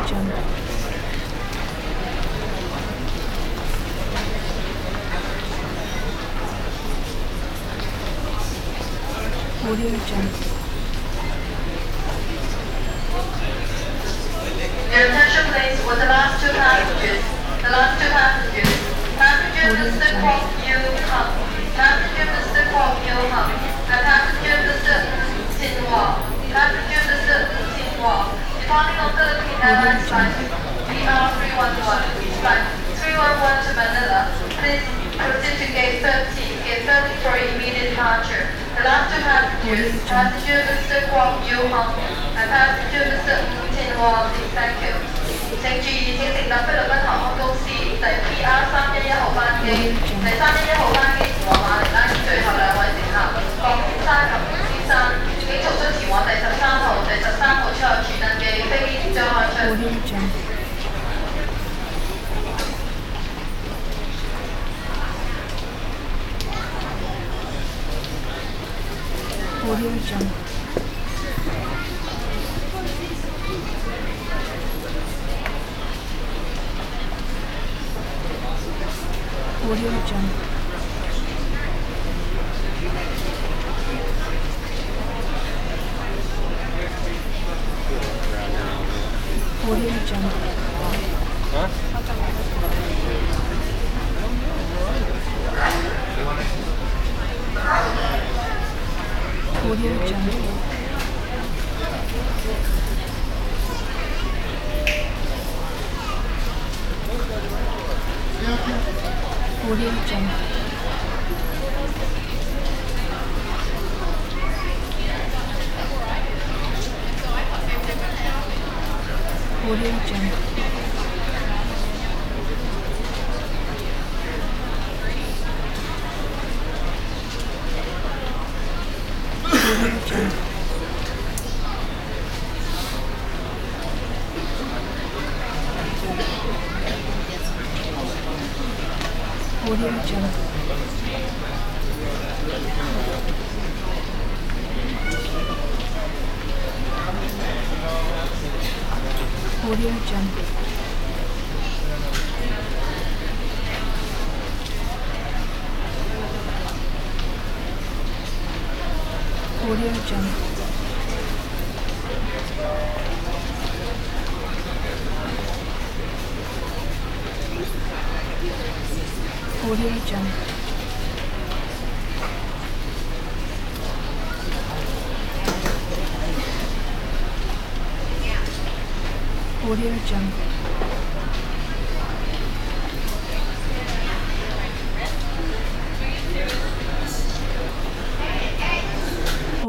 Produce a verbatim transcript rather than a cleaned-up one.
Jungle. Audio Jungle. Your attention please for the last two passengers. The last two passengers. Passenger Mister Kwok Yu Hung. Passenger Mister Kwok Yu Hung. And passenger Mister Tin Wah. Passenger Mister Tin Wah. Departing on Philippine Airlines flight V R three one one. Flight three one one to Manila. Please proceed to gate thirteen. Gate thirteen for immediate departure. The last two passengers. Passenger Mister Kwok Yu Hung. And passenger Mister Tin Wah. Please thank you. 請注意，請乘搭菲律賓航空公司第 P R 三一一號班機，第三一一號班機前往馬尼拉嘅最後兩位乘客郭先生及吳先生，請從速前往第十三號、第十三號出入處登記，飛機即將開出。 Audio Jungle. Audio Jungle. Audio Jungle. Audio Jungle. Huh? Audio Jungle. Audio Jungle. Audio Jungle. Audio Jungle. Audio Jungle. Audio Jungle. Audio Jungle. Audio Jungle. Audio Jungle.